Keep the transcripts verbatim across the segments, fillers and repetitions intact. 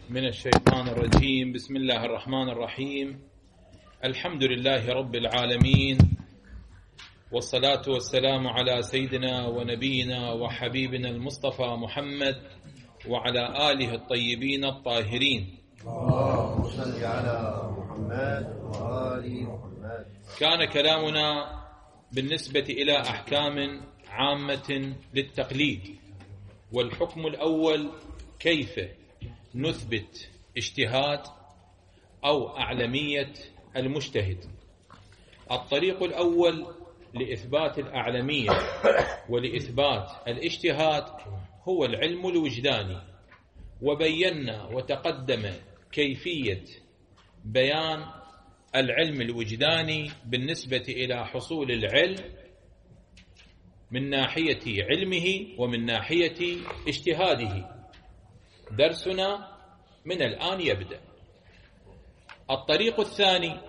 من الشيطان الرجيم. بسم الله الرحمن الرحيم. الحمد لله رب العالمين، والصلاة والسلام على سيدنا ونبينا وحبيبنا المصطفى محمد وعلى آله الطيبين الطاهرين. اللهم صل على محمد وآل محمد. كان كلامنا بالنسبة إلى أحكام عامة للتقليد، والحكم الأول كيف نثبت اجتهاد أو أعلمية المجتهد. الطريق الأول لإثبات الأعلمية ولإثبات الاجتهاد هو العلم الوجداني، وبينا وتقدم كيفية بيان العلم الوجداني بالنسبة إلى حصول العلم من ناحية علمه ومن ناحية اجتهاده. درسنا من الآن يبدأ. الطريق الثاني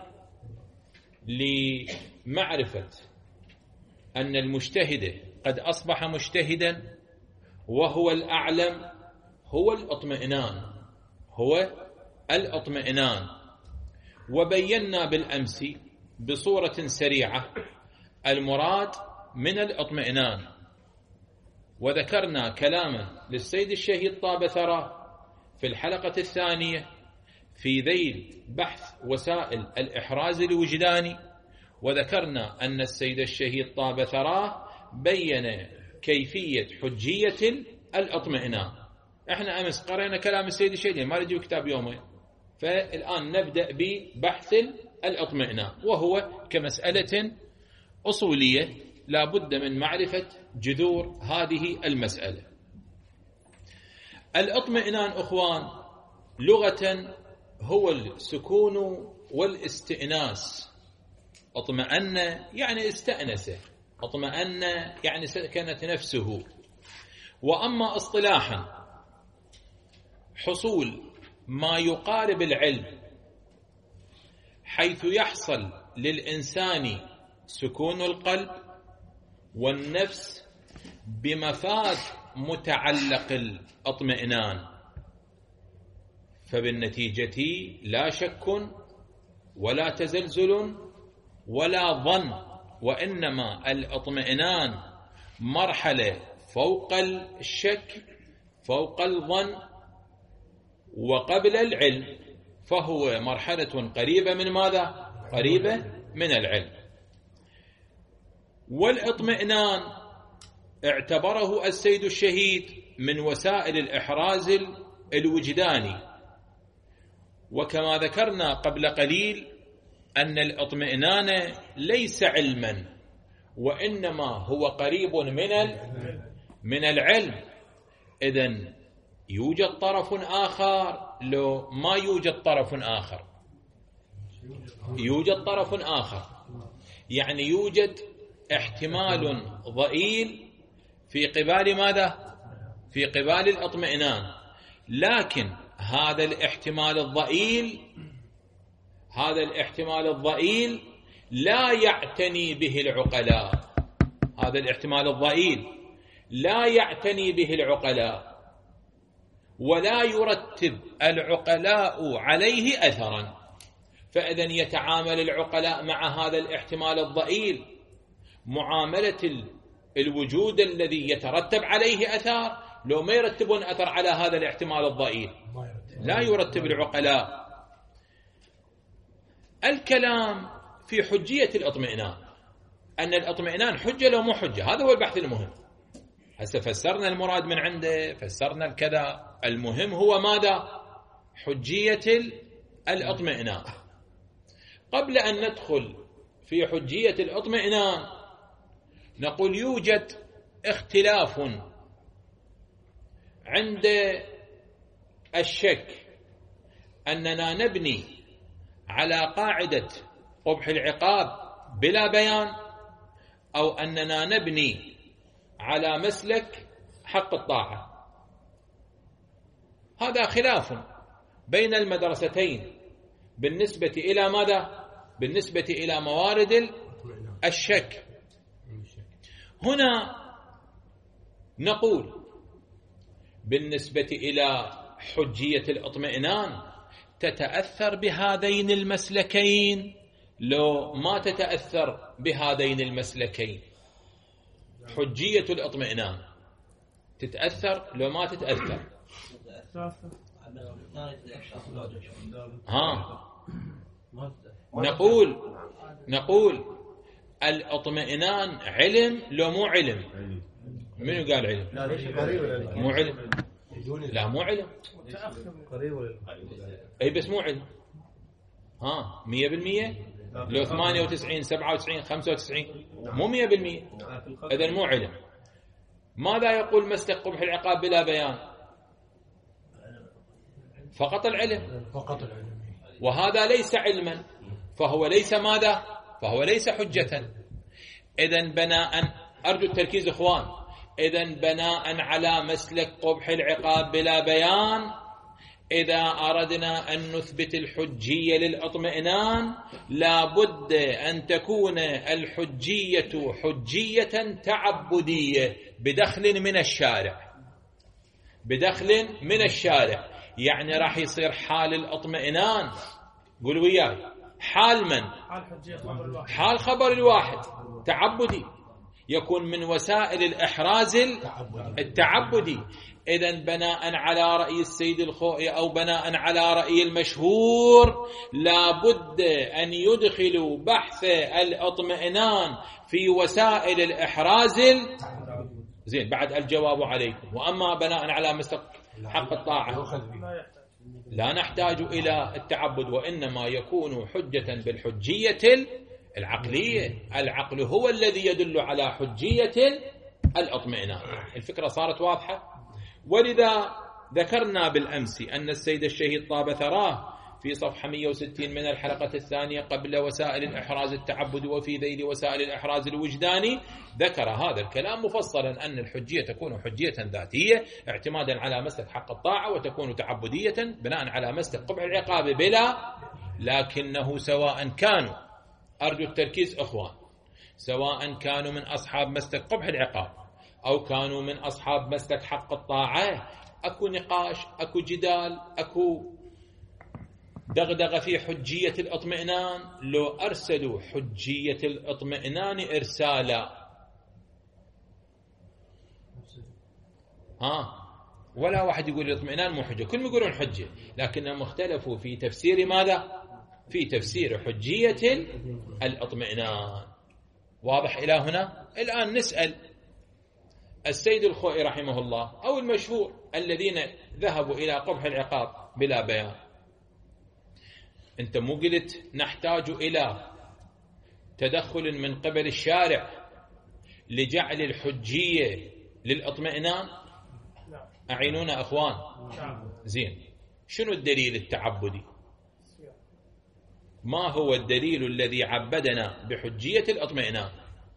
لمعرفة أن المجتهد قد أصبح مجتهدا وهو الأعلم هو الاطمئنان هو الاطمئنان وبينا بالأمس بصورة سريعة المراد من الاطمئنان، وذكرنا كلاما للسيد الشهيد طاب ثراه في الحلقة الثانية في ذيل بحث وسائل الإحراز الوجداني، وذكرنا أن السيد الشهيد طاب ثراه بين كيفية حجية الاطمئنان. احنا أمس قرأنا كلام السيد الشهيد، ما نجيب كتاب يومين، فالآن نبدأ ببحث الاطمئنان، وهو كمسألة أصولية لا بد من معرفة جذور هذه المسألة. الاطمئنان أخوان لغة هو السكون والاستئناس. اطمئن يعني استأنس، اطمئن يعني سكنت نفسه. وأما اصطلاحا حصول ما يقارب العلم حيث يحصل للإنسان سكون القلب والنفس بمفاد متعلق الاطمئنان، فبالنتيجة لا شك ولا تزلزل ولا ظن، وإنما الاطمئنان مرحلة فوق الشك فوق الظن وقبل العلم، فهو مرحلة قريبة من ماذا؟ قريبة من العلم. والاطمئنان اعتبره السيد الشهيد من وسائل الإحراز الوجداني، وكما ذكرنا قبل قليل أن الاطمئنان ليس علما، وإنما هو قريب من من العلم. إذن يوجد طرف آخر؟ لو ما يوجد طرف آخر، يوجد طرف آخر، يعني يوجد احتمال ضئيل في قبال ماذا؟ في قبال الاطمئنان. لكن هذا الاحتمال الضئيل هذا الاحتمال الضئيل لا يعتني به العقلاء هذا الاحتمال الضئيل لا يعتني به العقلاء ولا يرتب العقلاء عليه أثرا. فإذن يتعامل العقلاء مع هذا الاحتمال الضئيل معاملة الوجود الذي يترتب عليه أثار. لو ما يرتبون أثر على هذا الاحتمال الضئيل لا يرتب العقلاء. الكلام في حجية الاطمئنان، أن الاطمئنان حجة لو مو حجة، هذا هو البحث المهم. هسه فسرنا المراد من عنده، فسرنا الكذا، المهم هو ماذا؟ حجية الاطمئنان. قبل أن ندخل في حجية الاطمئنان نقول يوجد اختلاف عند الشك أننا نبني على قاعدة قبح العقاب بلا بيان، أو أننا نبني على مسلك حق الطاعة. هذا خلاف بين المدرستين بالنسبة إلى ماذا؟ بالنسبة إلى موارد الشك. هنا نقول بالنسبة إلى حجية الاطمئنان تتأثر بهذين المسلكين لو ما تتأثر بهذين المسلكين؟ حجية الاطمئنان تتأثر لو ما تتأثر؟ ها نقول نقول الاطمئنان علم لو مو علم؟ منو قال علم؟ مو علم. لا مو علم. اي بس مو علم. ها مية بالمية لو ثمانية وتسعين سبعة وتسعين خمسة وتسعين مو مية بالمية. اذن مو علم. ماذا يقول مسلك قبح العقاب بلا بيان؟ فقط العلم. فقط العلم. وهذا ليس علما، فهو ليس ماذا؟ فهو ليس حجة. إذن بناء، أرجو التركيز إخوان، إذن بناء على مسلك قبح العقاب بلا بيان، إذا أردنا أن نثبت الحجية للإطمئنان لابد أن تكون الحجية حجية تعبدية بدخل من الشارع. بدخل من الشارع يعني راح يصير حال الاطمئنان، قولوا وياي، حال من؟ حال خبر الواحد تعبدي، يكون من وسائل الإحراز التعبدي. إذن بناء على رأي السيد الخوئي أو بناء على رأي المشهور لابد أن يدخلوا بحث الاطمئنان في وسائل الإحراز. زين، بعد الجواب عليكم. وأما بناء على مسلك حق الطاعة لا نحتاج إلى التعبد، وإنما يكون حجة بالحجية العقلية. العقل هو الذي يدل على حجية الاطمئنان. الفكرة صارت واضحة. ولذا ذكرنا بالأمس أن السيد الشهيد طاب ثراه في صفحة مئة وستين من الحلقة الثانية قبل وسائل الإحراز التعبد وفي ذيل وسائل الإحراز الوجداني ذكر هذا الكلام مفصلا، أن الحجية تكون حجية ذاتية اعتمادا على مسلك حق الطاعة، وتكون تعبدية بناء على مسلك قبح العقاب بلا. لكنه سواء كانوا، أرجو التركيز أخوان، سواء كانوا من أصحاب مسلك قبح العقاب أو كانوا من أصحاب مسلك حق الطاعة، أكو نقاش، أكو جدال، أكو دغدغة في حجية الاطمئنان لو أرسلوا حجية الاطمئنان إرسالا. ها ولا واحد يقول الاطمئنان مو حجة، كلهم يقولون حجة، لكنهم اختلفوا في تفسير ماذا؟ في تفسير حجية الاطمئنان. واضح إلى هنا؟ الآن نسأل السيد الخوئي رحمه الله أو المشهور الذين ذهبوا إلى قبح العقاب بلا بيان، أنت مو قلت نحتاج إلى تدخل من قبل الشارع لجعل الحجية للإطمئنان؟ أعينونا أخوان. زين، شنو الدليل التعبدي؟ ما هو الدليل الذي عبدنا بحجية الإطمئنان؟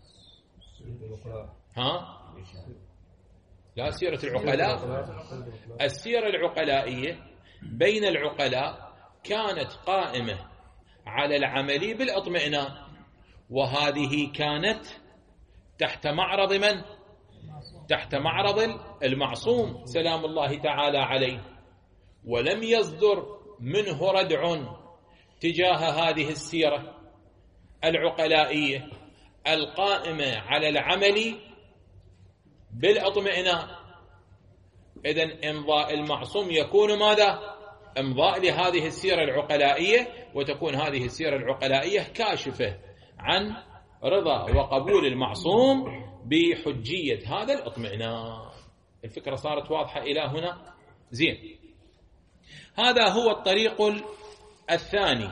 ها؟ لا، سيرة العقلاء. السيرة العقلائية بين العقلاء كانت قائمة على العمل بالاطمئنان، وهذه كانت تحت معرض من؟ تحت معرض المعصوم سلام الله تعالى عليه، ولم يصدر منه ردع تجاه هذه السيرة العقلائية القائمة على العمل بالاطمئنان. إذن إمضاء المعصوم يكون ماذا؟ امضاء لهذه السيرة العقلائية، وتكون هذه السيرة العقلائية كاشفة عن رضا وقبول المعصوم بحجية هذا الاطمئنان. الفكرة صارت واضحة إلى هنا؟ زين، هذا هو الطريق الثاني.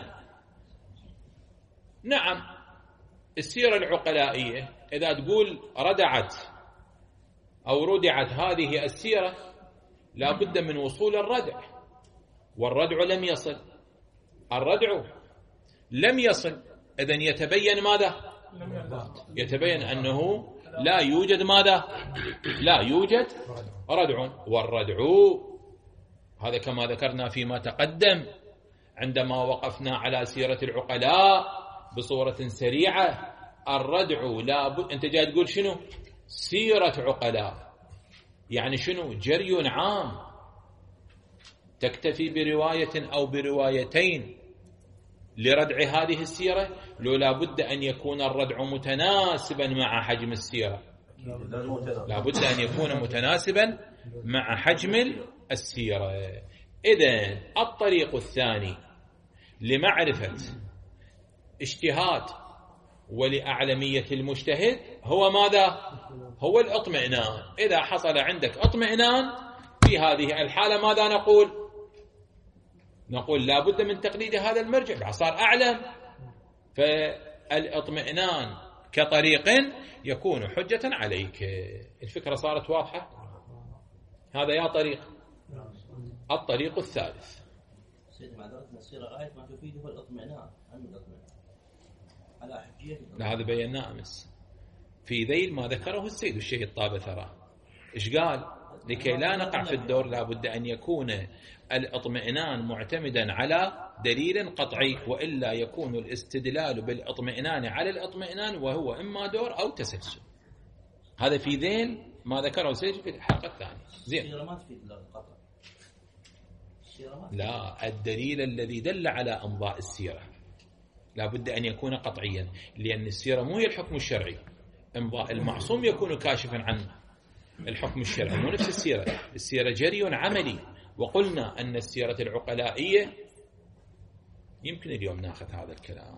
نعم، السيرة العقلائية إذا تقول ردعت أو ردعت هذه السيرة لا بد من وصول الردع، والردع لم يصل. الردع لم يصل، إذن يتبين ماذا؟ يتبين أنه لا يوجد ماذا؟ لا يوجد ردع. والردع هذا كما ذكرنا فيما تقدم عندما وقفنا على سيرة العقلاء بصورة سريعة. الردع لا بد، أنت جاي تقول شنو؟ سيرة عقلاء، يعني شنو؟ جري عام. تكتفي برواية أو بروايتين لردع هذه السيرة، لو لا بد أن يكون الردع متناسبا مع حجم السيرة، لا بد أن يكون متناسبا مع حجم السيرة. إذن الطريق الثاني لمعرفة اجتهاد ولأعلمية المجتهد هو ماذا؟ هو الاطمئنان. إذا حصل عندك اطمئنان في هذه الحالة ماذا نقول؟ نقول لا بد من تقليد هذا المرجع، صار أعلم. فالاطمئنان كطريق يكون حجة عليك. الفكرة صارت واضحة؟ هذا يا طريق. الطريق الثالث سيد معذرتنا السيرة آية ما تفيده الاطمئنان عن الاطمئنان على حجية. لا هذا بيناه أمس في ذيل ما ذكره السيد الشيخ الطابثرة. إيش قال؟ لكي لا نقع في الدور لا بد أن يكون الاطمئنان معتمدا على دليل قطعي، وإلا يكون الاستدلال بالاطمئنان على الاطمئنان وهو إما دور أو تسلسل. هذا في ذيل ما ذكره السيد في الحلقة الثانية. زين. لا، الدليل الذي دل على أمضاء السيرة لا بد أن يكون قطعيا، لأن السيرة مو هي الحكم الشرعي. امضاء المعصوم يكون كاشفا عن الحكم الشرعي، مو نفس السيرة. السيرة جري عملي. وقلنا أن السيرة العقلائية يمكن اليوم ناخذ هذا الكلام.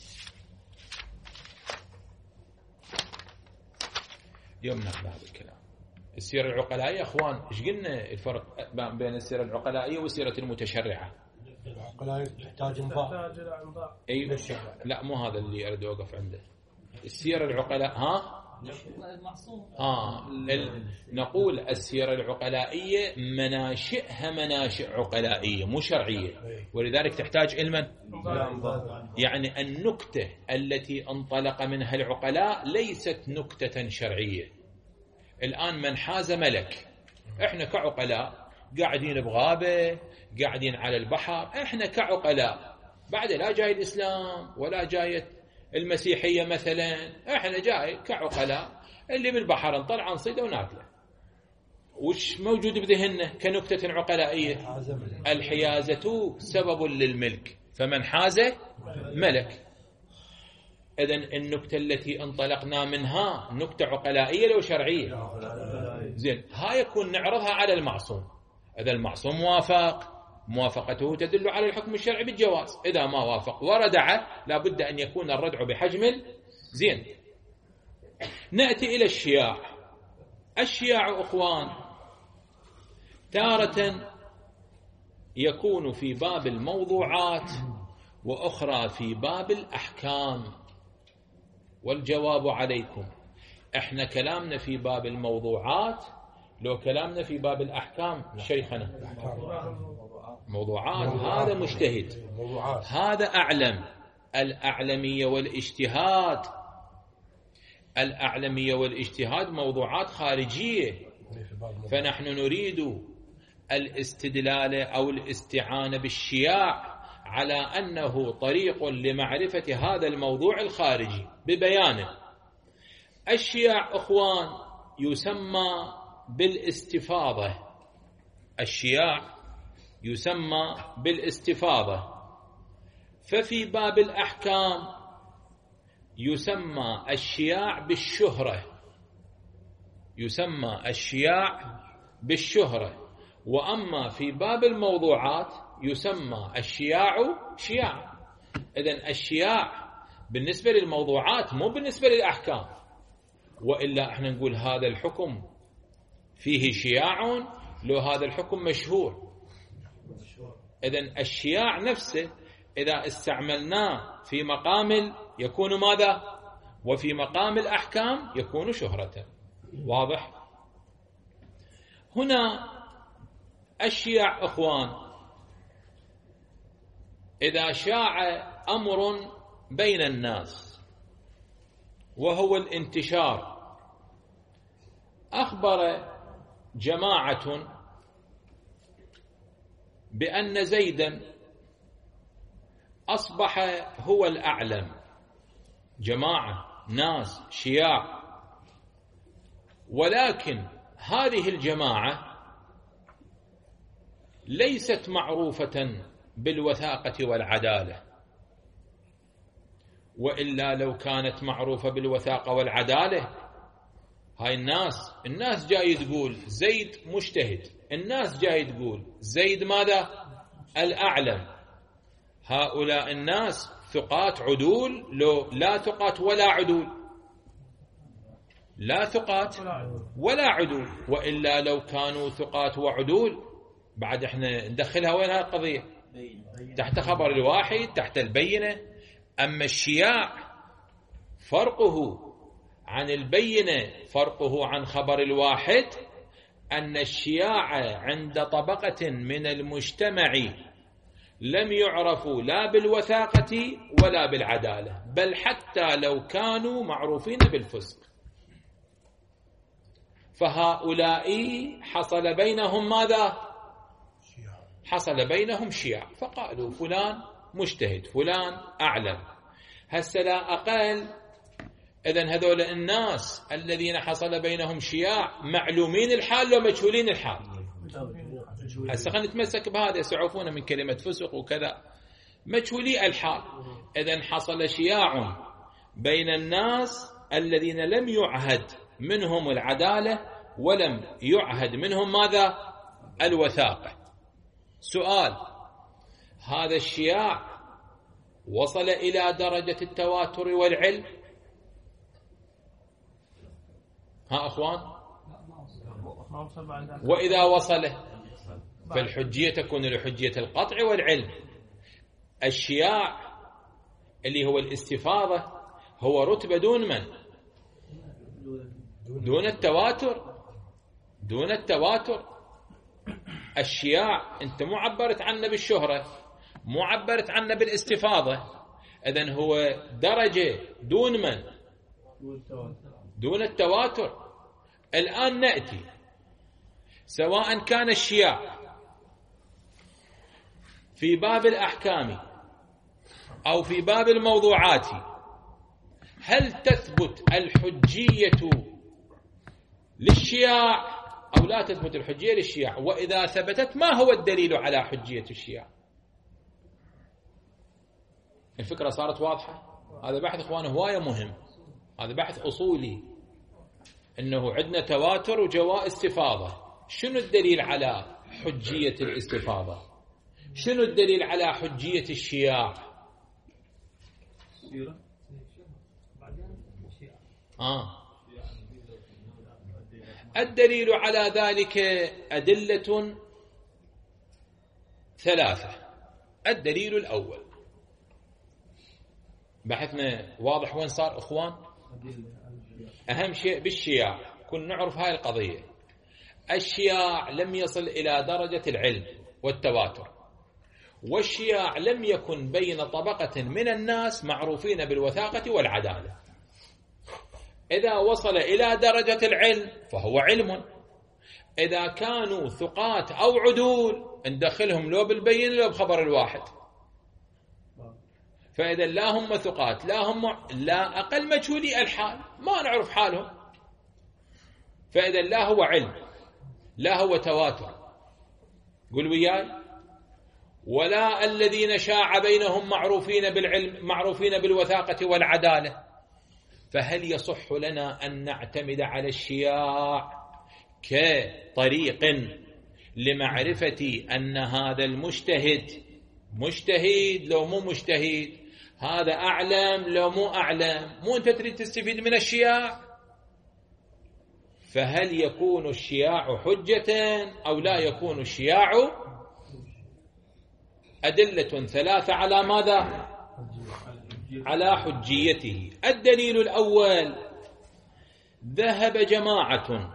اليوم ناخذ هذا الكلام. السيرة العقلائية أخوان، إيش قلنا الفرق بين السيرة العقلائية والسيرة المتشرعة؟ العقلائية تحتاج انضاء. أيوة. لا مو هذا اللي أريد أوقف عنده. السيرة العقلاء ها آه ال... نقول السيرة العقلائية مناشئها مناشئ عقلائية مو شرعية، ولذلك تحتاج علما. يعني النكتة التي انطلق منها العقلاء ليست نكتة شرعية. الآن من حاز ملك، احنا كعقلاء قاعدين بغابة، قاعدين على البحر، احنا كعقلاء بعد لا جاي الإسلام ولا جاية المسيحية مثلا، احنا جاي كعقلاء اللي بالبحر نطلع نصيده وناكله. وش موجود بذهننا كنكتة عقلائية؟ الحيازة سبب للملك، فمن حاز ملك. إذن النكتة التي انطلقنا منها نكتة عقلائية لو شرعية؟ زين، هاي يكون نعرضها على المعصوم. إذا المعصوم موافق، موافقته تدل على الحكم الشرعي بالجواز. إذا ما وافق وردع لابد أن يكون الردع بحجم زين. نأتي إلى الشياع. الشياع أخوان تارة يكون في باب الموضوعات وأخرى في باب الأحكام. والجواب عليكم، احنا كلامنا في باب الموضوعات، لو كلامنا في باب الأحكام شيخنا موضوعات هذا مجتهد، هذا أعلم. الأعلمية والاجتهاد، الأعلمية والاجتهاد موضوعات خارجية، فنحن نريد الاستدلال أو الاستعانة بالشياع على أنه طريق لمعرفة هذا الموضوع الخارجي ببيانه. الشياع أخوان يسمى بالاستفاضة. الشياع يسمى بالاستفاضة. ففي باب الأحكام يسمى الشياع بالشهرة، يسمى الشياع بالشهرة. وأما في باب الموضوعات يسمى الشياع شياع. إذن الشياع بالنسبة للموضوعات مو بالنسبة للأحكام، وإلا احنا نقول هذا الحكم فيه شياع لو هذا الحكم مشهور. إذن الشياع نفسه إذا استعملناه في مقام يكون ماذا؟ وفي مقام الأحكام يكون شهرة. واضح؟ هنا الشياع أخوان إذا شاع أمر بين الناس وهو الانتشار، أخبر جماعة بأن زيدا أصبح هو الأعلم. جماعة ناس شياع، ولكن هذه الجماعة ليست معروفة بالوثاقة والعدالة، وإلا لو كانت معروفة بالوثاقة والعدالة هاي الناس الناس جاي تقول زيد مجتهد، الناس جاي تقول زيد ماذا؟ الأعلم. هؤلاء الناس ثقات عدول؟ لو لا ثقات ولا عدول، لا ثقات ولا عدول، وإلا لو كانوا ثقات وعدول بعد احنا ندخلها وين هاي القضية؟ تحت خبر الواحد، تحت البينة. أما الشياع فرقه عن البينة، فرقه عن خبر الواحد، أن الشياع عند طبقة من المجتمع لم يعرفوا لا بالوثاقة ولا بالعدالة، بل حتى لو كانوا معروفين بالفسق، فهؤلاء حصل بينهم ماذا؟ حصل بينهم شياع، فقالوا فلان مجتهد، فلان أعلم. هسه لا أقل. إذن هذول الناس الذين حصل بينهم شياع معلومين الحال لو مجهولين الحال؟ هسه خلينا نتمسك بهذا، يسعفون من كلمة فسق وكذا، مجهولي الحال. إذن حصل شياع بين الناس الذين لم يعهد منهم العدالة ولم يعهد منهم ماذا؟ الوثاقة. سؤال: هذا الشياع وصل إلى درجة التواتر والعلم؟ ها أخوان؟ وإذا وصل فالحجية تكون لحجية القطع والعلم. الشياع اللي هو الاستفاضة هو رتبة دون من؟ دون التواتر، دون التواتر. الشياع انت مو عبرت عنه بالشهرة، مو عبرت عنه بالاستفاضة، اذن هو درجة دون من؟ دون التواتر. الآن نأتي سواء كان الشياع في باب الأحكام أو في باب الموضوعات، هل تثبت الحجية للشياع أو لا تثبت الحجية للشياع؟ وإذا ثبتت ما هو الدليل على حجية الشياع؟ الفكرة صارت واضحة؟ هذا بحث إخواني هواية مهم، هذا بحث أصولي، إنه عندنا تواتر وجواء استفاضة. شنو الدليل على حجية الاستفاضة؟ شنو الدليل على حجية الشياع؟ آه. الدليل على ذلك أدلة ثلاثة. الدليل الأول، بحثنا واضح وين صار إخوان؟ أهم شيء بالشياع كنا نعرف هاي القضية، الشياع لم يصل إلى درجة العلم والتواتر، والشياع لم يكن بين طبقة من الناس معروفين بالوثاقة والعدالة. إذا وصل إلى درجة العلم فهو علم، إذا كانوا ثقات أو عدول ندخلهم لو بالبين لو بخبر الواحد، فإذا لا هم ثقات لا هم لا أقل مجهولي الحال، ما نعرف حالهم، فإذا لا هو علم لا هو تواتر، قل وياي، ولا الذين شاع بينهم معروفين بالعلم معروفين بالوثاقة والعدالة. فهل يصح لنا أن نعتمد على الشياع كطريق لمعرفة أن هذا المجتهد مجتهد لو مو مجتهد، هذا أعلم لو مو أعلم؟ مو أنت تريد تستفيد من الشياع؟ فهل يكون الشياع حجة أو لا يكون الشياع؟ أدلة ثلاثة على ماذا؟ على حجيته. الدليل الأول، ذهب جماعة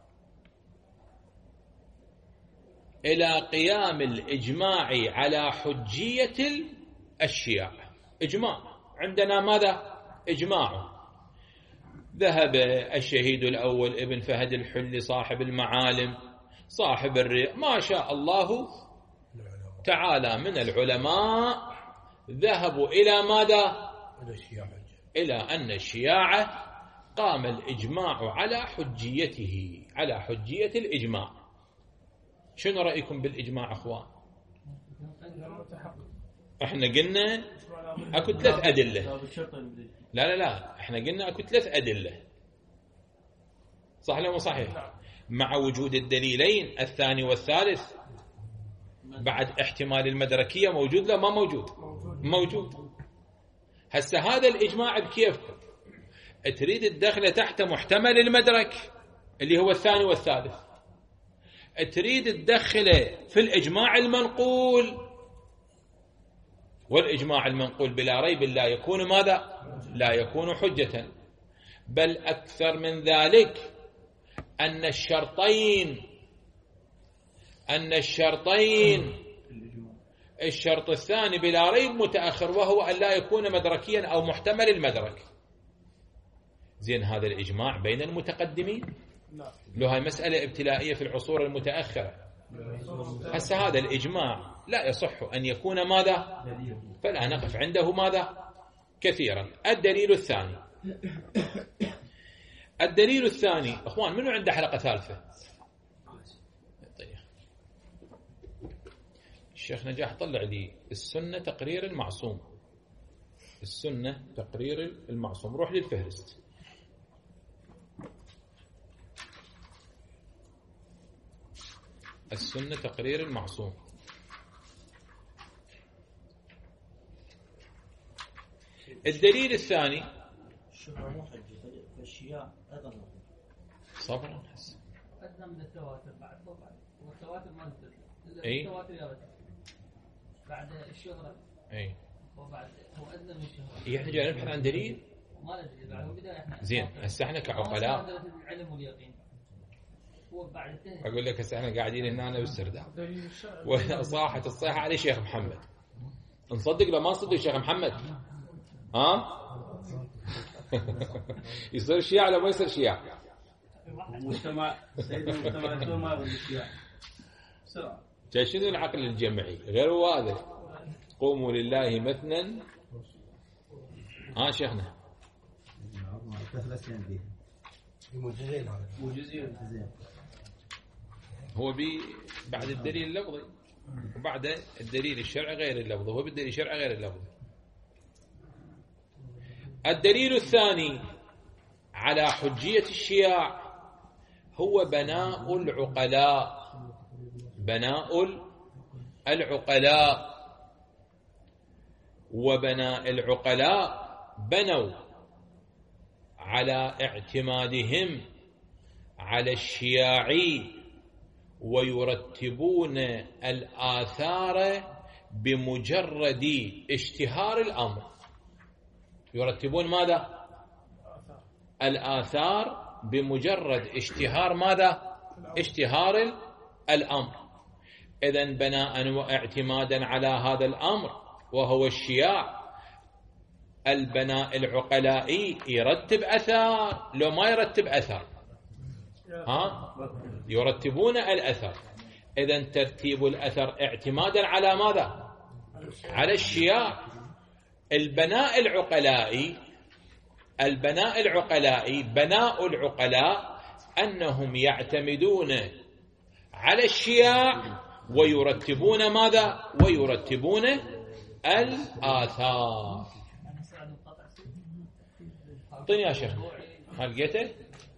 إلى قيام الإجماع على حجية الشياع. إجماع عندنا ماذا؟ إجماع. ذهب الشهيد الأول ابن فهد الحلي صاحب المعالم صاحب الري ما شاء الله تعالى من العلماء، ذهبوا إلى ماذا؟ إلى أن الشياعة قام الإجماع على حجيته، على حجية الإجماع. شنو رأيكم بالإجماع أخوان؟ احنا قلنا اكو ثلاث أدلة. لا لا لا احنا قلنا اكو ثلاث أدلة، صح ولا مو صحيح؟ مع وجود الدليلين الثاني والثالث بعد احتمال المدركية موجود لا ما موجود؟ موجود. هسه هذا الإجماع بكيفكم تريد الدخله تحت محتمل المدرك اللي هو الثاني والثالث، تريد الدخله في الإجماع المنقول، والإجماع المنقول بلا ريب لا يكون ماذا؟ لا يكون حجة. بل أكثر من ذلك أن الشرطين أن الشرطين الشرط الثاني بلا ريب متأخر، وهو أن لا يكون مدركيا أو محتمل المدرك. زين هذا الإجماع بين المتقدمين، لو هاي مسألة ابتلائية في العصور المتأخرة. هسه هذا الإجماع لا يصح أن يكون ماذا؟ فلا نقف عنده ماذا؟ كثيرا. الدليل الثاني الدليل الثاني أخوان، منو عنده حلقة ثالثة؟ طيب. الشيخ نجاح طلع لي السنة تقرير المعصوم، السنة تقرير المعصوم، روح للفهرست. السنة تقرير المعصوم. الدليل الثاني الشبهة مو حجة، فالشياع أيضا صبرا أدنى من التواتر بعد طبعا، والتواتر ما نزل. أي التواتر يا رجل بعد الشهرة. أي وبعد هو أدنى من الشهرة. يعني جاي نبحث عن دليل. ما ندري بعد هو بداية إحنا. زين هسه احنا كعقلاء. العلم واليقين. هو بعد التهجير. أقول لك هسه احنا قاعدين هنا أنا بالسرداب. وصاحت الصيحة علي شيخ محمد. نصدق لو ما نصدق شيخ محمد؟ ها؟ يصير شيعة ولا ما يصير شيعة؟ مجتمع سيد المجتمع الدول ما يرد الشيعة. بسرعة. جاي شنو العقل الجمعي؟ غير واضح. قوموا لله مثلا. ها شيخنا. موجزين هذا. موجزين. هو بي بعد الدليل اللفظي وبعد الدليل الشرعي غير اللفظي، هو بالدليل الشرعي غير اللفظي. الدليل الثاني على حجية الشياع هو بناء العقلاء، بناء العقلاء وبناء العقلاء بنوا على اعتمادهم على الشياعي ويرتبون الآثار بمجرد اشتهار الأمر. يرتبون ماذا؟ الآثار بمجرد اشتهار ماذا؟ اشتهار الأمر. إذن بناء واعتمادا على هذا الأمر وهو الشياع، البناء العقلائي يرتب أثار لو ما يرتب أثر. ها؟ يرتبون الأثر. إذن ترتيب الأثر اعتمادا على ماذا؟ على الشياع. البناء العقلائي البناء العقلائي بناء العقلاء أنهم يعتمدون على الشياع ويرتبون ماذا؟ ويرتبون الآثار. اعطيني يا شيخ، هل لقيته؟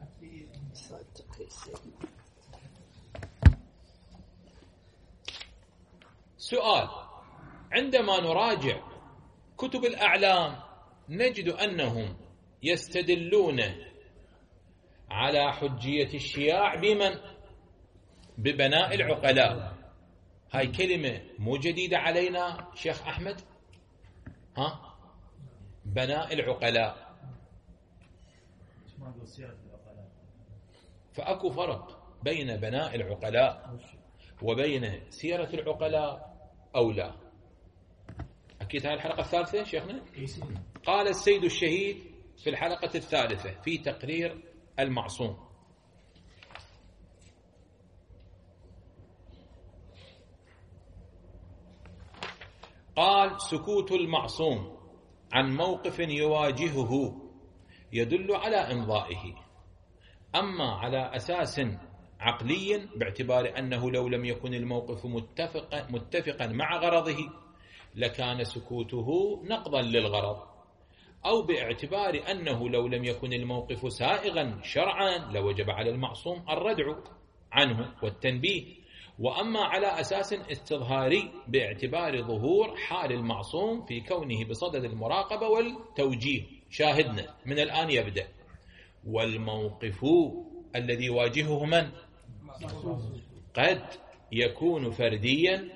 سؤال: عندما نراجع كتب الأعلام نجد أنهم يستدلون على حجية الشياع بمن؟ ببناء العقلاء. هاي كلمة مو جديدة علينا شيخ أحمد. ها؟ بناء العقلاء. فأكو فرق بين بناء العقلاء وبين سيرة العقلاء أو لا؟ أكيد هاي الحلقة الثالثة شيخنا. قال السيد الشهيد في الحلقة الثالثة في تقرير المعصوم: قال: سكوت المعصوم عن موقف يواجهه يدل على إمضائه، أما على أساس عقليا باعتبار أنه لو لم يكن الموقف متفقا, متفقا مع غرضه لكان سكوته نقضا للغرض، أو باعتبار أنه لو لم يكن الموقف سائغا شرعا لوجب على المعصوم الردع عنه والتنبيه، وأما على أساس استظهاري باعتبار ظهور حال المعصوم في كونه بصدد المراقبة والتوجيه. شاهدنا من الآن يبدأ: والموقف الذي يواجهه من؟ قد يكون فرديا.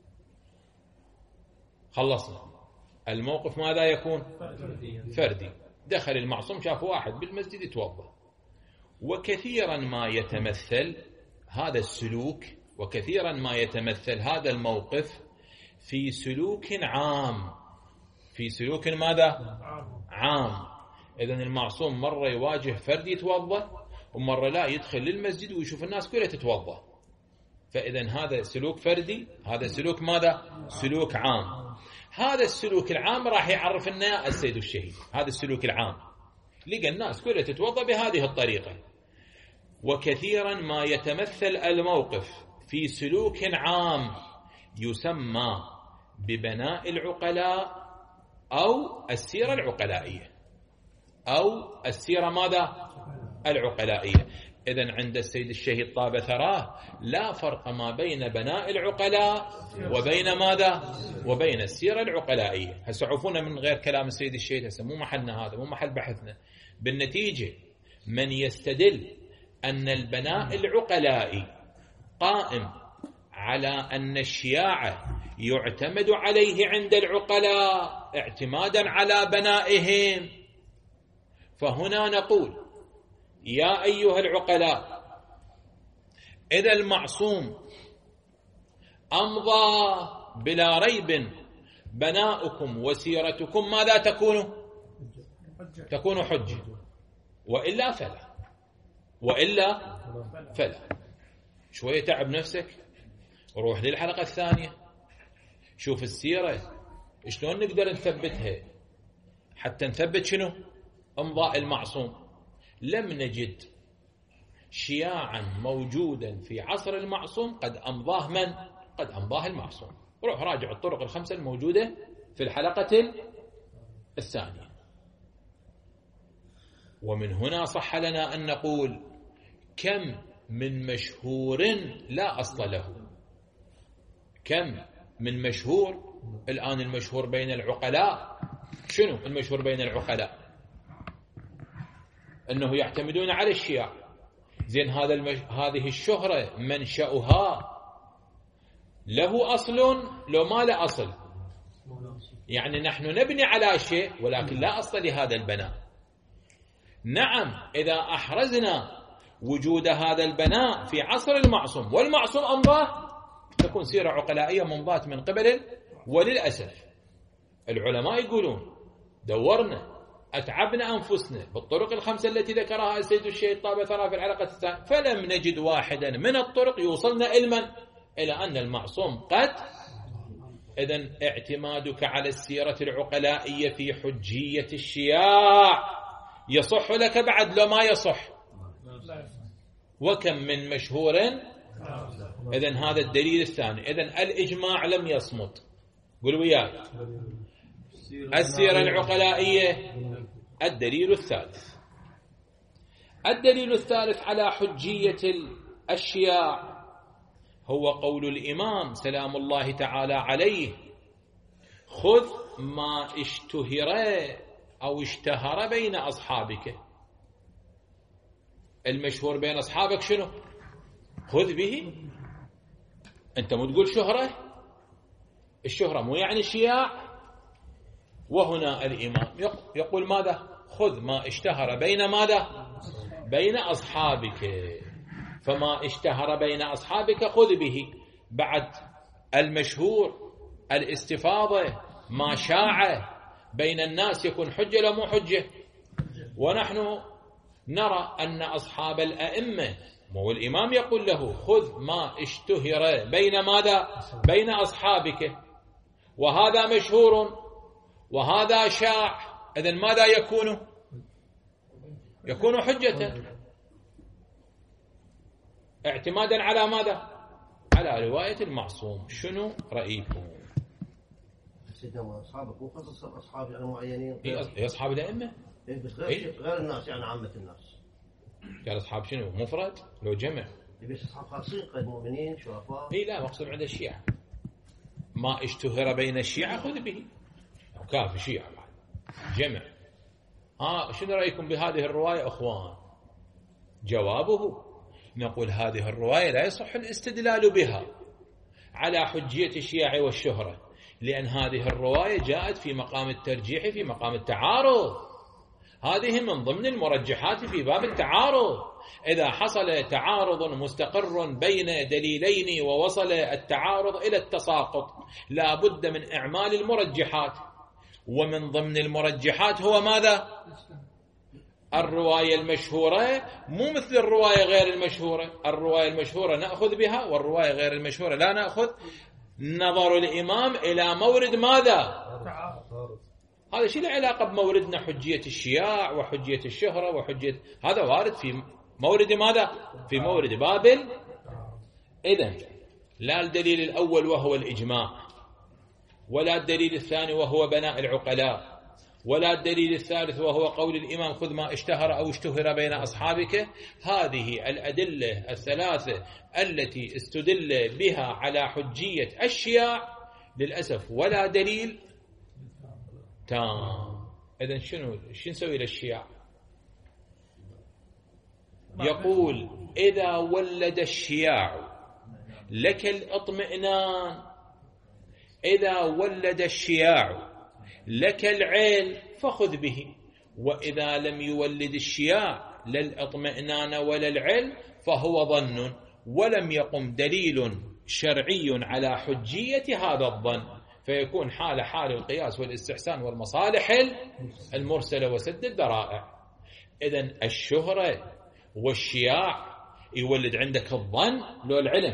خلصنا الموقف. ماذا يكون؟ فردي. دخل المعصوم شاف واحد بالمسجد يتوضا. وكثيرا ما يتمثل هذا السلوك وكثيرا ما يتمثل هذا الموقف في سلوك عام. في سلوك ماذا؟ عام. إذن المعصوم مرة يواجه فرد يتوضا، ومرة لا يدخل للمسجد ويشوف الناس كلها تتوضا. فإذن هذا سلوك فردي، هذا سلوك ماذا؟ سلوك عام. هذا السلوك العام راح يعرف لنا السيد الشهيد. هذا السلوك العام لقى الناس كلها تتوضا بهذه الطريقة. وكثيرا ما يتمثل الموقف في سلوك عام يسمى ببناء العقلاء أو السيرة العقلائية، أو السيرة ماذا؟ العقلائية. إذن عند السيد الشهيد طاب ثراه لا فرق ما بين بناء العقلاء وبين ماذا؟ وبين السيرة العقلائية. هسه عفونا من غير كلام السيد الشهيد، هسه مو محلنا، هذا مو محل بحثنا. بالنتيجة من يستدل أن البناء العقلائي قائم على أن الشياعة يعتمد عليه عند العقلاء اعتمادا على بنائهم، فهنا نقول: يا أيها العقلاء، إذا المعصوم أمضى بلا ريب بناؤكم وسيرتكم ماذا تكون؟ تكون حجة، وإلا فلا، وإلا فلا. شوية تعب نفسك وروح للحلقة الثانية، شوف السيرة شلون نقدر نثبتها حتى نثبت شنو؟ امضاء المعصوم. لم نجد شياعا موجودا في عصر المعصوم قد أمضاه من؟ قد أمضاه المعصوم. روح راجع الطرق الخمسة الموجودة في الحلقة الثانية. ومن هنا صح لنا أن نقول: كم من مشهور لا أصل له. كم من مشهور. الآن المشهور بين العقلاء شنو؟ المشهور بين العقلاء أنه يعتمدون على الشياع. زين هذا المش... هذه الشهرة منشأها له أصل لو ما له أصل؟ يعني نحن نبني على شيء ولكن لا أصل لهذا البناء. نعم، إذا أحرزنا وجود هذا البناء في عصر المعصوم والمعصوم أمضاه تكون سيرة عقلائية ممضاة من قبل. وللأسف العلماء يقولون: دورنا أتعبنا أنفسنا بالطرق الخمسة التي ذكرها السيد الشهيد طاب ثراه في الحلقة الثانية فلم نجد واحدا من الطرق يوصلنا علما إلى أن المعصوم قد. إذن اعتمادك على السيرة العقلائية في حجية الشياع يصح لك بعد لو ما يصح. وكم من مشهور. إذن هذا الدليل الثاني. إذن الإجماع لم يصمت. قل وياي: السيرة العقلائية. الدليل الثالث. الدليل الثالث على حجية الشياع هو قول الإمام سلام الله تعالى عليه: خذ ما اشتهر أو اشتهر بين أصحابك. المشهور بين أصحابك شنو؟ خذ به. أنت مو تقول شهرة؟ الشهرة مو يعني شياع. وهنا الإمام يقول ماذا؟ خذ ما اشتهر بين ماذا؟ بين أصحابك. فما اشتهر بين أصحابك خذ به. بعد المشهور الاستفاضة ما شاع بين الناس يكون حجة لا مو حجة. ونحن نرى أن أصحاب الأئمة مو الإمام يقول له: خذ ما اشتهر بين ماذا؟ بين أصحابك. وهذا مشهور وهذا شاع. إذن ماذا يكون؟ يكون حجة. اعتمادا على ماذا؟ على رواية المعصوم. شنو رأيكم؟ سيدنا أصحابك مو خصص أصحاب يعني معينين، هي أصحاب الأئمة غير غير الناس يعني عامة الناس. قال أصحاب شنو؟ مفرد لو جمع؟ يبيش أصحاب خاصين قد مؤمنين شرفاء. إيه لا، مقصود عند الشيعة ما اشتهر بين الشيعة خذ به، كافي شيعة بعد جمع. آه شنو رأيكم بهذه الرواية أخوان؟ جوابه نقول هذه الرواية لا يصح الاستدلال بها على حجية الشيعة والشهرة، لأن هذه الرواية جاءت في مقام الترجيح في مقام التعارض. هذه من ضمن المرجحات في باب التعارض. إذا حصل تعارض مستقر بين دليلين ووصل التعارض إلى التساقط لا بد من إعمال المرجحات، ومن ضمن المرجحات هو ماذا؟ الرواية المشهورة، مو مثل الرواية غير المشهورة. الرواية المشهورة نأخذ بها والرواية غير المشهورة لا نأخذ. نظر الإمام إلى مورد ماذا؟ هذا شيء له علاقة بموردنا حجية الشياع وحجية الشهرة وحجية، هذا وارد في مورد ماذا؟ في مورد بابل. إذن لا الدليل الأول وهو الإجماع، ولا الدليل الثاني وهو بناء العقلاء، ولا الدليل الثالث وهو قول الإمام خذ ما اشتهر أو اشتهر بين أصحابك. هذه الأدلة الثلاثة التي استدل بها على حجية الشياع للأسف ولا دليل تام. إذن شنو شو نسوي للشياع؟ يقول إذا ولد الشياع لك الاطمئنان، إذا ولد الشياع لك العلم فخذ به، وإذا لم يولد الشياع لا الاطمئنان ولا العلم فهو ظن، ولم يقم دليل شرعي على حجية هذا الظن، فيكون حال حال القياس والاستحسان والمصالح المرسلة وسد الذرائع. إذن الشهرة والشياع يولد عندك الظن لو العلم؟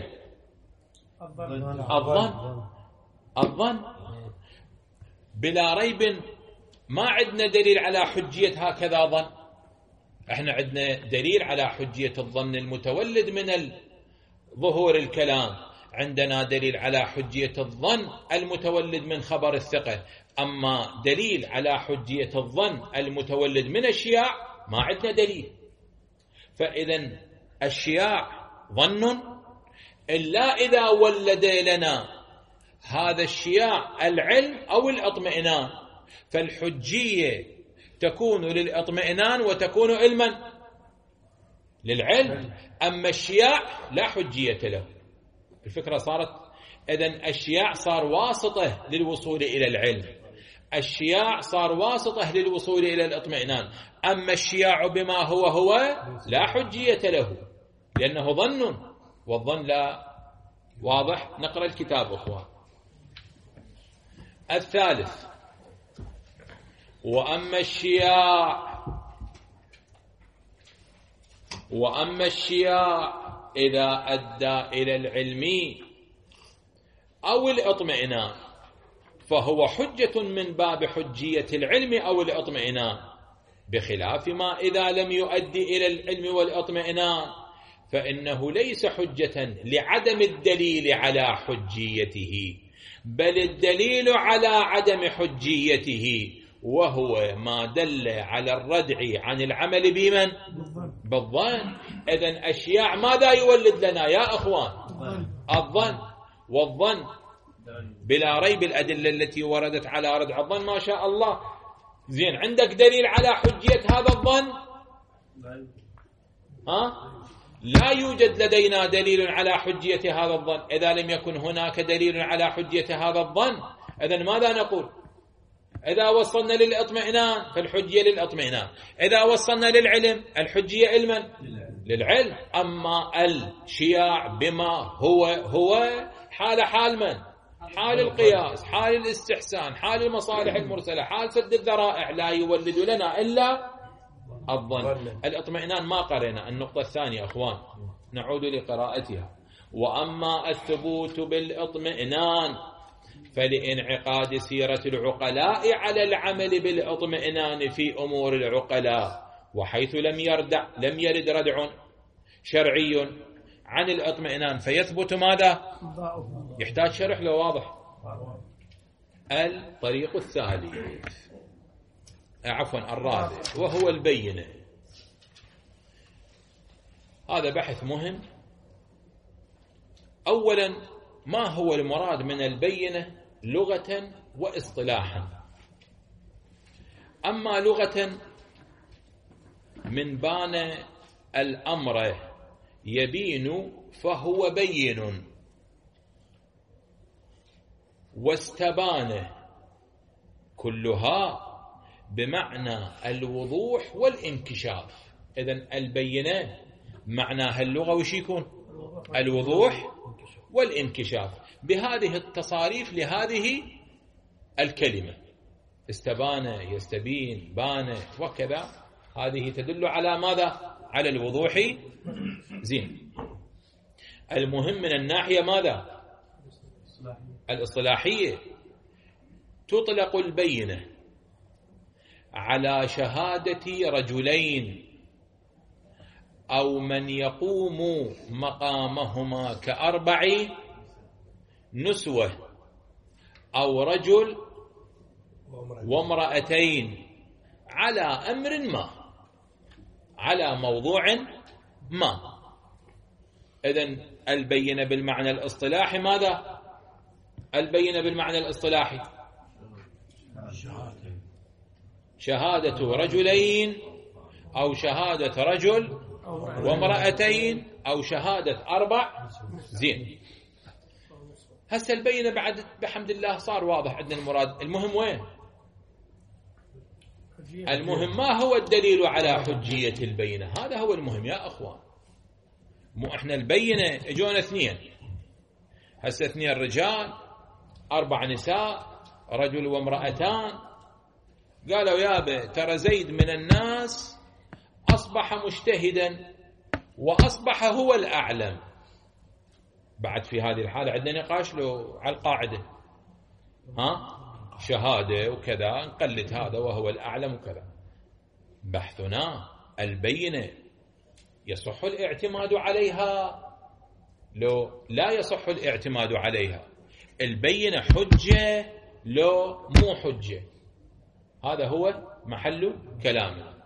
الظن. الظن بلا ريب ما عندنا دليل على حجية هكذا ظن. احنا عندنا دليل على حجية الظن المتولد من ظهور الكلام، عندنا دليل على حجية الظن المتولد من خبر الثقة، أما دليل على حجية الظن المتولد من الشياع ما عندنا دليل. فإذا الشياع ظن إلا إذا ولد لنا هذا الشياع العلم أو الاطمئنان، فالحجية تكون للاطمئنان وتكون علما للعلم، أما الشياع لا حجية له. الفكرة صارت إذن الشياع صار واسطة للوصول إلى العلم، الشياع صار واسطة للوصول إلى الاطمئنان، أما الشياع بما هو هو لا حجية له لأنه ظن، والظن لا واضح. نقرأ الكتاب أخوان. الثالث وأما الشياع وأما الشياع إذا أدى إلى العلم أو الإطمئنان فهو حجة من باب حجية العلم أو الإطمئنان، بخلاف ما إذا لم يؤدي إلى العلم والإطمئنان فإنه ليس حجة لعدم الدليل على حجيته، بل الدليل على عدم حجيته وهو ما دل على الردع عن العمل بمن؟ بالظن. إذن الشياع ماذا يولد لنا يا أخوان؟ الظن. والظن بلا ريب الأدلة التي وردت على ردع الظن ما شاء الله. زين، عندك دليل على حجية هذا الظن؟ ها؟ لا يوجد لدينا دليل على حجية هذا الظن. إذا لم يكن هناك دليل على حجية هذا الظن إذن ماذا نقول؟ إذا وصلنا للإطمئنان فالحجية للإطمئنان، إذا وصلنا للعلم الحجية علما للعلم. أما الشياع بما هو هو حال حال من؟ حال القياس، حال الاستحسان، حال المصالح المرسلة، حال سد الذرائع، لا يولد لنا إلا الظن. الإطمئنان ما قرأنا. النقطة الثانية أخوان نعود لقراءتها. وأما الثبوت بالإطمئنان فلإنعقاد سيرة العقلاء على العمل بالإطمئنان في أمور العقلاء، وحيث لم يرد لم يرد ردع شرعي عن الاطمئنان فيثبت ماذا؟ يحتاج شرح لو واضح. الطريق الثالث عفوا الرابع وهو البينة. هذا بحث مهم. أولا ما هو المراد من البينة لغة واصطلاحا؟ أما لغة من بان الأمر يبين فهو بين، واستبان كلها بمعنى الوضوح والانكشاف. إذن البينة معناها اللغة وش يكون؟ الوضوح والانكشاف بهذه التصاريف لهذه الكلمة. استبان، يستبين، بان وكذا، هذه تدل على ماذا؟ على الوضوح. زين. المهم من الناحية ماذا؟ الإصطلاحية. تطلق البينة على شهادة رجلين أو من يقوم مقامهما كأربع نسوة أو رجل وامرأتين على أمر ما، على موضوع ما. إذن البينة بالمعنى الاصطلاحي ماذا؟ البينة بالمعنى الاصطلاحي شهادة رجلين أو شهادة رجل وامرأتين أو شهادة أربع. زين. هسه البينة بعد بحمد الله صار واضح عندنا المراد. المهم وين؟ المهم ما هو الدليل على حجية البينة؟ هذا هو المهم يا أخوان. مو احنا البينة اجونا اثنين، هسه اثنين رجال أربع نساء رجل وامرأتان، قالوا يابا ترى زيد من الناس أصبح مجتهدا وأصبح هو الأعلم. بعد في هذه الحالة عندنا نقاش له على القاعدة، ها شهادة وكذا نقلد هذا وهو الأعلم وكذا. بحثنا البينة يصح الاعتماد عليها لو لا يصح الاعتماد عليها؟ البينة حجة لو مو حجة؟ هذا هو محل كلامنا.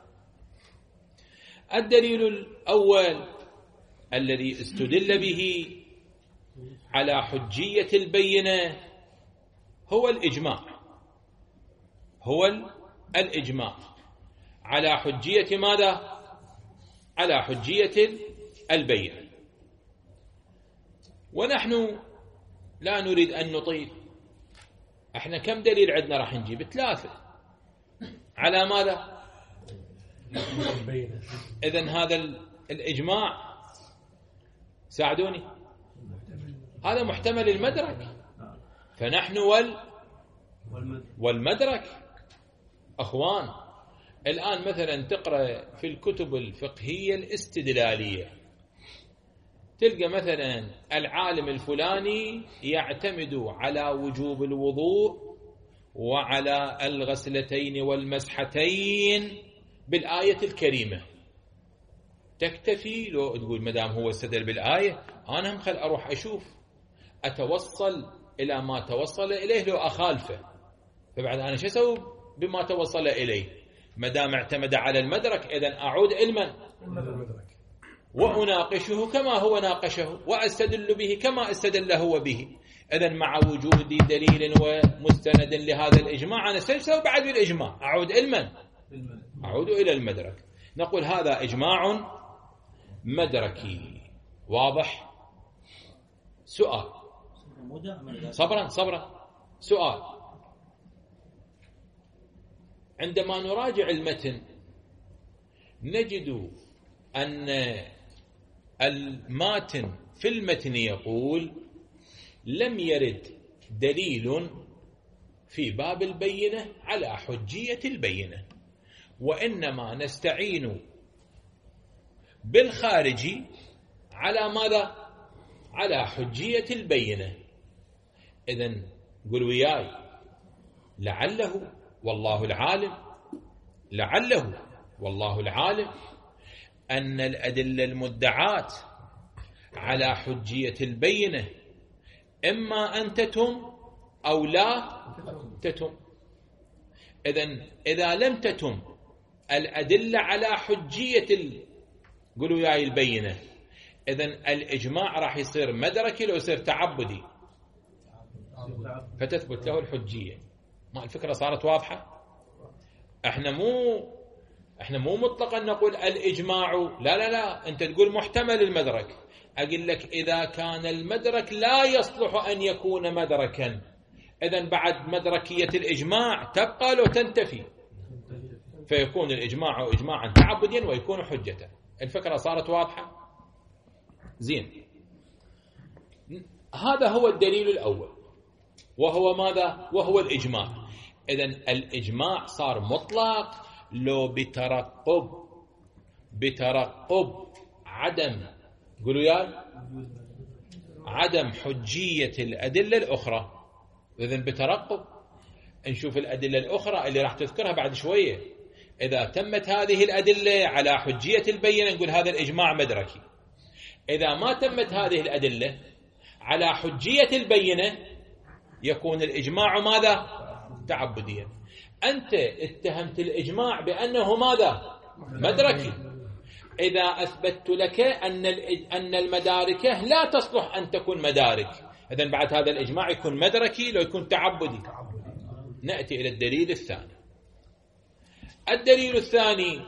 الدليل الأول الذي استدل به على حجية البينة هو الإجماع. هو الإجماع على حجية ماذا؟ على حجية البينة. ونحن لا نريد أن نطيل. احنا كم دليل عندنا راح نجيب؟ ثلاثة. على ماذا؟ إذن هذا الإجماع ساعدوني، هذا محتمل المدرك. فنحن وال والمدرك أخوان. الآن مثلا تقرأ في الكتب الفقهية الاستدلالية تلقى مثلا العالم الفلاني يعتمد على وجوب الوضوء وعلى الغسلتين والمسحتين بالآية الكريمة. تكتفي لو تقول مدام هو استدل بالآية أنا هم خل أروح أشوف أتوصل إلى ما توصل إليه لو أخالفه، فبعد أنا شو أسوي بما توصل إليه؟ مدام اعتمد على المدرك إذن أعود إلمن وأناقشه كما هو ناقشه وأستدل به كما استدل هو به. إذن مع وجود دليل ومستند لهذا الإجماع أنا سأسوي بعد الإجماع أعود إلمن أعود إلى المدرك. نقول هذا إجماع مدركي واضح. سؤال صبرا صبرا سؤال. عندما نراجع المتن نجد أن الماتن في المتن يقول لم يرد دليل في باب البينة على حجية البينة، وإنما نستعين بالخارجي على ماذا؟ على حجية البينة. إذن قل وياي لعله والله العالم، لعله والله العالم أن الأدلة المدعاة على حجية البينة إما أن تتم أو لا تتم. إذن إذا لم تتم الأدلة على حجية ال... قولوا ياي البينة، إذن الإجماع راح يصير مدركي لو يصير تعبدي، فتثبت له الحجية. ما الفكرة صارت واضحة؟ احنا مو احنا مو مطلقا نقول الإجماع، لا لا لا، انت تقول محتمل المدرك. أقول لك إذا كان المدرك لا يصلح أن يكون مدركا، إذن بعد مدركية الإجماع تبقى لو تنتفي، فيكون الإجماع إجماعا تعبديا ويكون حجة. الفكرة صارت واضحة؟ زين، هذا هو الدليل الأول، وهو ماذا؟ وهو الإجماع. إذن الإجماع صار مطلق لو بترقب بترقب عدم، قولوا يا عدم حجية الأدلة الأخرى. إذن بترقب نشوف الأدلة الأخرى اللي راح تذكرها بعد شوية، إذا تمت هذه الأدلة على حجية البينة نقول هذا الإجماع مدركي. إذا ما تمت هذه الأدلة على حجية البينة يكون الإجماع ماذا؟ تعبديا. أنت اتهمت الإجماع بأنه ماذا؟ مدركي. إذا أثبت لك أن أن المداركة لا تصلح أن تكون مدارك، إذن بعد هذا الإجماع يكون مدركي لو يكون تعبدي. نأتي إلى الدليل الثاني. الدليل الثاني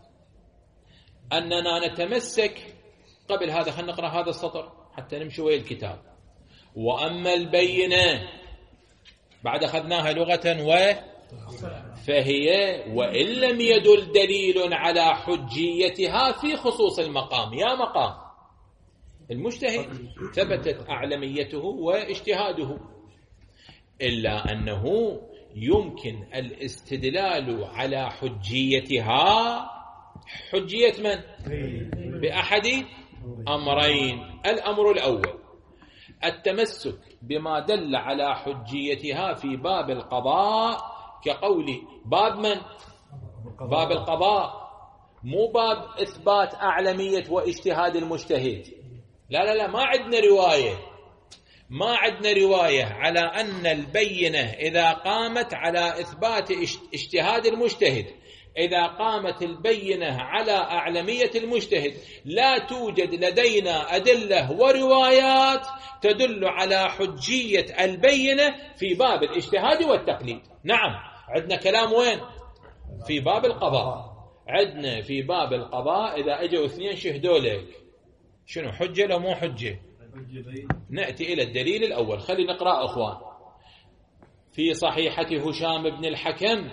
أننا نتمسك، قبل هذا خلينا نقرأ هذا السطر حتى نمشي ويا الكتاب. وأما البينة بعد أخذناها لغة و فهي وإن لم يدل دليل على حجيتها في خصوص المقام. يا مقام المجتهد ثبتت أعلميته واجتهاده، إلا أنه يمكن الاستدلال على حجيتها، حجية من؟ بأحد أمرين. الأمر الأول التمسك بما دل على حجيتها في باب القضاء، كقول باب من؟ باب القضاء، مو باب إثبات أعلمية واجتهاد المجتهد. لا لا لا، ما عندنا رواية ما عندنا رواية على أن البينة إذا قامت على إثبات اجتهاد المجتهد، إذا قامت البينة على أعلمية المجتهد لا توجد لدينا أدلة وروايات تدل على حجية البينة في باب الاجتهاد والتقليد. نعم عندنا كلام وين؟ في باب القضاء. عندنا في باب القضاء إذا أجوا اثنين شهدوا لك شنو حجة لو مو حجة؟ نأتي إلى الدليل الأول. خلي نقرأ أخوان. في صحيحة هشام بن الحكم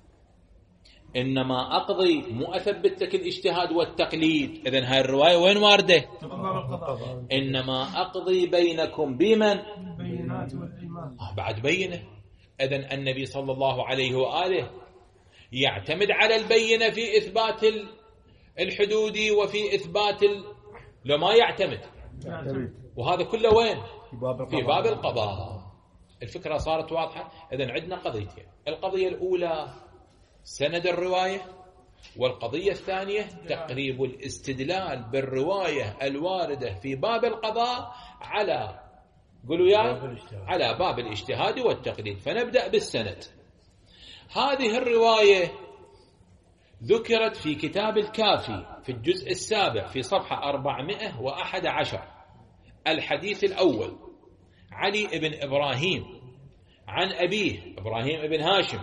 إنما أقضي، مو أثبت لك الاجتهاد والتقليد. إذن هاي الرواية وين واردة؟ إنما أقضي بينكم بمن؟ آه بعد بينة. إذن النبي صلى الله عليه وآله يعتمد على البينة في إثبات الحدود وفي إثبات ال... لما يعتمد، وهذا كله وين؟ في باب القضاء. الفكرة صارت واضحة. إذن عندنا قضيتين، القضية الأولى سند الرواية، والقضية الثانية تقريب الاستدلال بالرواية الواردة في باب القضاء على، قولوا يا، على باب الاجتهاد والتقليد. فنبدأ بالسند. هذه الرواية ذكرت في كتاب الكافي في الجزء السابع في صفحة أربعمائة وأحد عشر. الحديث الأول علي بن إبراهيم عن أبيه إبراهيم بن هاشم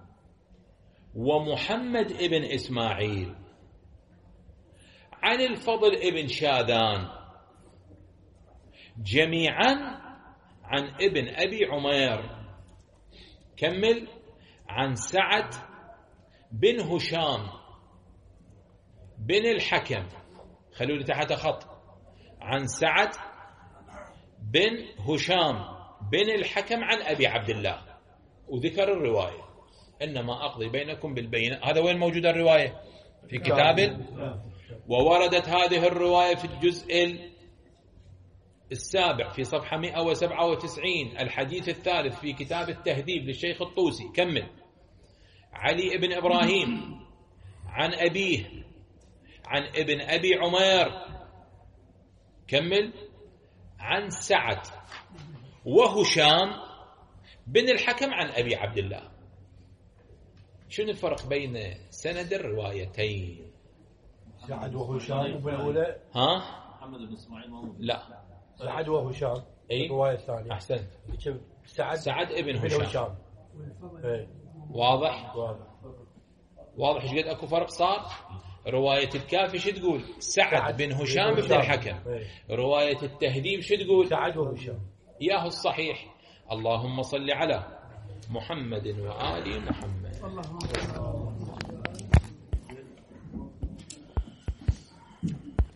ومحمد بن إسماعيل عن الفضل بن شاذان جميعا عن ابن أبي عمير. كمل. عن سعد بن هشام بن الحكم، خلوا لي تحت خط، عن سعد بن هشام بن الحكم عن أبي عبد الله. وذكر الرواية إنما أقضي بينكم بالبينة. هذا وين موجودة الرواية؟ في كتاب. ووردت هذه الرواية في الجزء السابع في صفحة مئة وسبعة وتسعين، الحديث الثالث في كتاب التهذيب للشيخ الطوسي. كمل. علي بن إبراهيم عن أبيه عن ابن أبي عمير كمل. عن سعد وهشام بن الحكم عن أبي عبد الله. شنو الفرق بين سند الروايتين؟ سعد وهشام بالأولى. ها؟ محمد بن اسماعيل موجود. لا، سعد وهشام. أي الرواية الثانية. أحسنت. سعد سعد ابن بن هشام. هشام. ايه واضح؟ واضح. واضح ايش قد اكو فرق صار؟ رواية الكافي شو تقول؟ سعد بن هشام بن الحكم. ايه. رواية التهذيب شو تقول؟ سعد وهشام. ياهو الصحيح. اللهم صل على محمد وآل محمد. اللهم